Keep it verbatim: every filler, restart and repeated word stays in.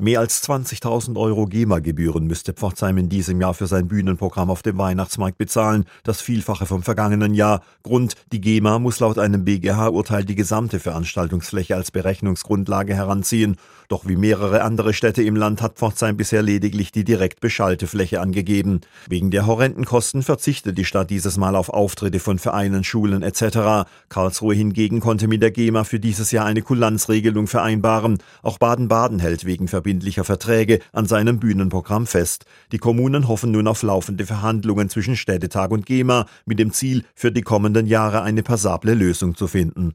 Mehr als zwanzigtausend Euro GEMA-Gebühren müsste Pforzheim in diesem Jahr für sein Bühnenprogramm auf dem Weihnachtsmarkt bezahlen, das Vielfache vom vergangenen Jahr. Grund: die GEMA muss laut einem B G H-Urteil die gesamte Veranstaltungsfläche als Berechnungsgrundlage heranziehen. Doch wie mehrere andere Städte im Land hat Pforzheim bisher lediglich die direkt beschallte Fläche angegeben. Wegen der horrenden Kosten verzichtet die Stadt dieses Mal auf Auftritte von Vereinen, Schulen et cetera. Karlsruhe hingegen konnte mit der GEMA für dieses Jahr eine Kulanzregelung vereinbaren. Auch Baden-Baden hält wegen verbindlicher Verträge an seinem Bühnenprogramm fest. Die Kommunen hoffen nun auf laufende Verhandlungen zwischen Städtetag und GEMA mit dem Ziel, für die kommenden Jahre eine passable Lösung zu finden.